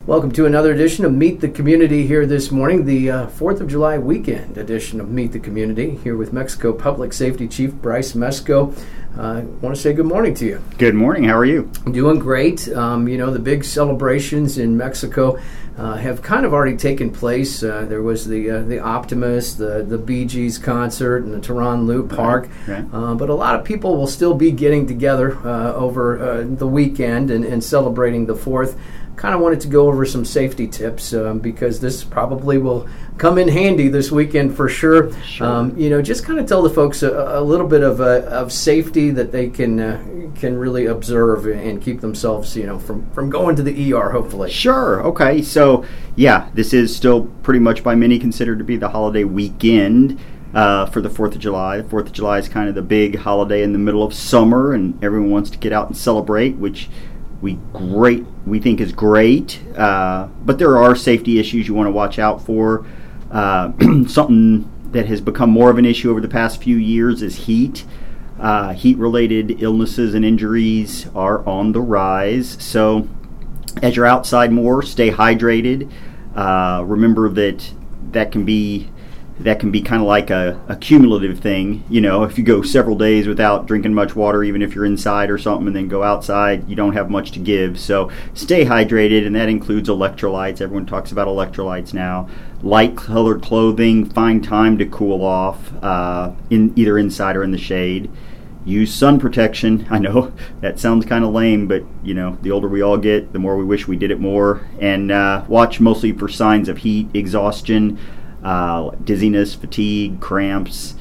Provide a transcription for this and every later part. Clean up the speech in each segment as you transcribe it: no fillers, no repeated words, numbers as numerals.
Welcome to another edition of Meet the Community here this morning, the 4th of July weekend edition of Meet the Community, here with Mexico Public Safety Chief Bryce Mesko. I want to say good morning to you. Good morning. How are you? Doing great. The big celebrations in Mexico have kind of already taken place. There was the Optimus, the Bee Gees concert, and the Tehran Loop Park. Right. But a lot of people will still be getting together over the weekend and celebrating the 4th. Kind of wanted to go over some safety tips because this probably will come in handy this weekend for sure. Just kind of tell the folks a little bit of safety that they can really observe and keep themselves, from going to the ER, hopefully. Sure. Okay. So, this is still pretty much by many considered to be the holiday weekend for the 4th of July. The 4th of July is kind of the big holiday in the middle of summer, and everyone wants to get out and celebrate, which we think is great, but there are safety issues you want to watch out for. Something that has become more of an issue over the past few years is heat. Heat-related illnesses and injuries are on the rise. So as you're outside more, stay hydrated. Remember that can be kind of like a cumulative thing. If you go several days without drinking much water, even if you're inside or something, and then go outside, you don't have much to give. So stay hydrated, and that includes electrolytes. Everyone talks about electrolytes now. Light-colored clothing, find time to cool off, either inside or in the shade. Use sun protection. I know that sounds kind of lame, but the older we all get, the more we wish we did it more. And watch mostly for signs of heat, exhaustion, dizziness, fatigue, cramps,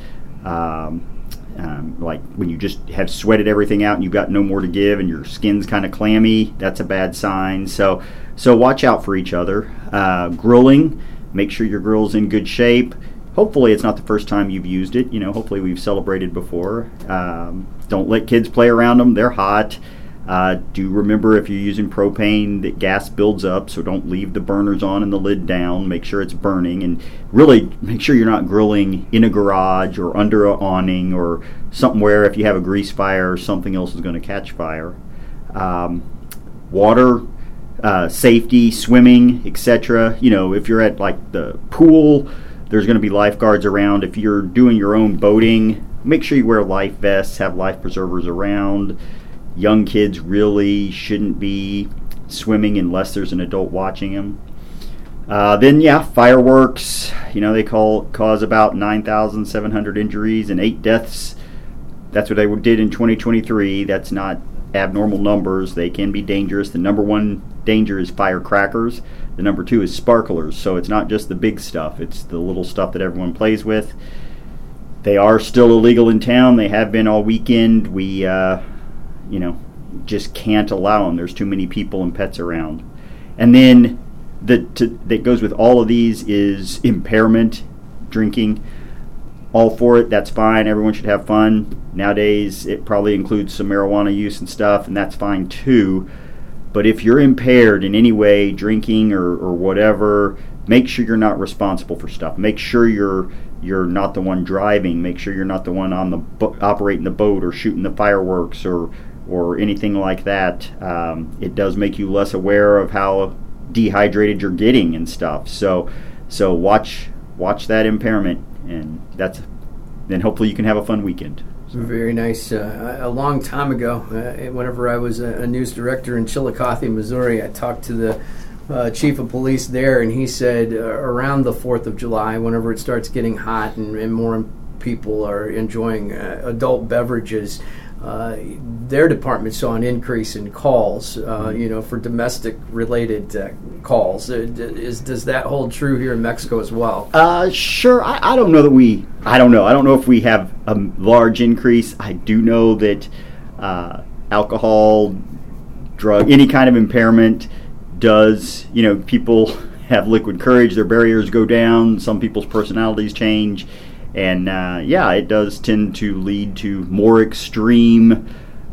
like when you just have sweated everything out and you've got no more to give and your skin's kind of clammy, that's a bad sign. So watch out for each other. Grilling, make sure your grill's in good shape. Hopefully it's not the first time you've used it. Hopefully we've celebrated before. Don't let kids play around them. They're hot. Do remember, if you're using propane, that gas builds up, so don't leave the burners on and the lid down. Make sure it's burning, and really make sure you're not grilling in a garage or under an awning or somewhere. If you have a grease fire, something else is going to catch fire. Water, safety, swimming, etc. If you're at like the pool, there's going to be lifeguards around. If you're doing your own boating, make sure you wear life vests, have life preservers around. Young kids really shouldn't be swimming unless there's an adult watching them. Fireworks. They cause about 9,700 injuries and 8 deaths. That's what they did in 2023. That's not abnormal numbers. They can be dangerous. The number one danger is firecrackers. The number 2 is sparklers. So it's not just the big stuff. It's the little stuff that everyone plays with. They are still illegal in town. They have been all weekend. We just can't allow them. There's too many people and pets around. And then that goes with all of these is impairment, drinking. All for it, that's fine. Everyone should have fun. Nowadays, it probably includes some marijuana use and stuff, and that's fine too. But if you're impaired in any way, drinking or whatever, make sure you're not responsible for stuff. Make sure you're not the one driving. Make sure you're not the one on the operating the boat or shooting the fireworks or anything like that. It does make you less aware of how dehydrated you're getting and stuff. So watch that impairment, and then hopefully you can have a fun weekend. So. Very nice. A long time ago, whenever I was a news director in Chillicothe, Missouri, I talked to the chief of police there, and he said around the 4th of July, whenever it starts getting hot and more people are enjoying adult beverages, their department saw an increase in calls, for domestic-related calls. Does that hold true here in Mexico as well? Sure. I don't know that I don't know. I don't know if we have a large increase. I do know that alcohol, drug, any kind of impairment does, people have liquid courage, their barriers go down, some people's personalities change. And it does tend to lead to more extreme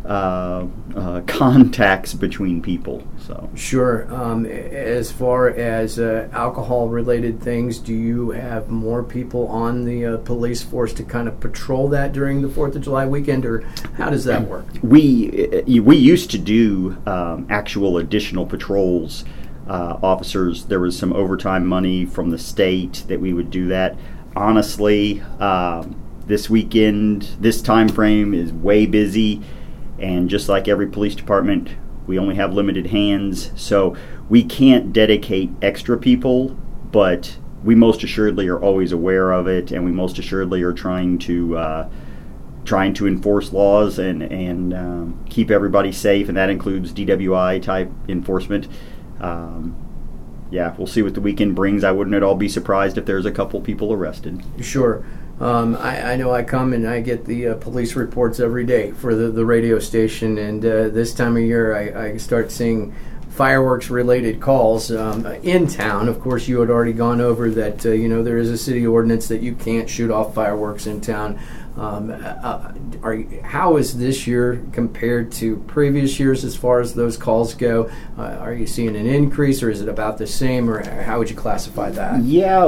contacts between people. So sure. As far as alcohol-related things, do you have more people on the police force to kind of patrol that during the 4th of July weekend, or how does that work? We used to do actual additional patrols officers. There was some overtime money from the state that we would do that. Honestly, this weekend, this time frame is way busy, and just like every police department, we only have limited hands, so we can't dedicate extra people, but we most assuredly are always aware of it, and we most assuredly are trying to enforce laws and keep everybody safe, and that includes DWI type enforcement. We'll see what the weekend brings. I wouldn't at all be surprised if there's a couple people arrested. Sure. I know I come and I get the police reports every day for the radio station, and this time of year I start seeing fireworks-related calls in town. Of course, you had already gone over that, there is a city ordinance that you can't shoot off fireworks in town. How is this year compared to previous years as far as those calls go? Are you seeing an increase, or is it about the same, or how would you classify that? Yeah,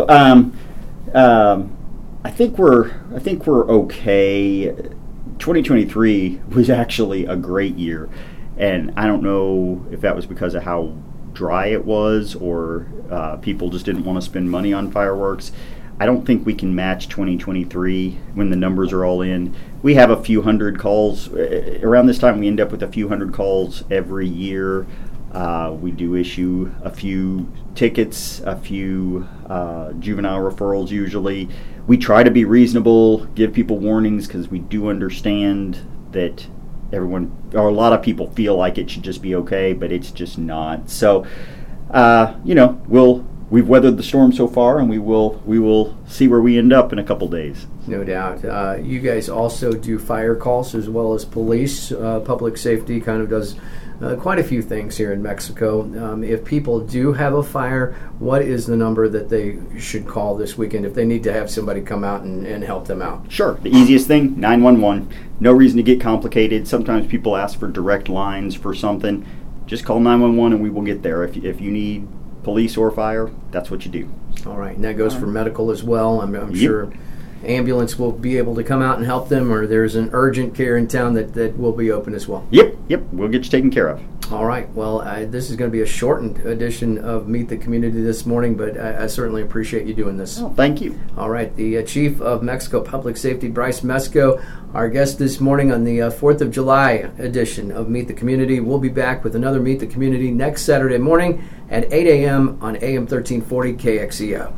I think we're okay. 2023 was actually a great year, and I don't know if that was because of how dry it was, or people just didn't want to spend money on fireworks. I don't think we can match 2023 when the numbers are all in. We have a few hundred calls. Around this time, we end up with a few hundred calls every year. We do issue a few tickets, a few juvenile referrals usually. We try to be reasonable, give people warnings, because we do understand that a lot of people feel like it should just be okay, but it's just not. So, we've weathered the storm so far, and we will see where we end up in a couple days. No doubt. You guys also do fire calls as well as police. Public safety kind of does quite a few things here in Mexico. If people do have a fire, what is the number that they should call this weekend if they need to have somebody come out and help them out? Sure. The easiest thing, 911. No reason to get complicated. Sometimes people ask for direct lines for something. Just call 911 and we will get there. If you need police or fire, that's what you do. All right. And that goes for medical as well. I'm sure ambulance will be able to come out and help them, or there's an urgent care in town that will be open as well. Yep. We'll get you taken care of. All right. Well, this is going to be a shortened edition of Meet the Community this morning, but I certainly appreciate you doing this. Oh, thank you. All right. The Chief of Mexico Public Safety, Bryce Mesko, our guest this morning on the 4th of July edition of Meet the Community. We'll be back with another Meet the Community next Saturday morning at 8 a.m. on AM 1340 KXEO.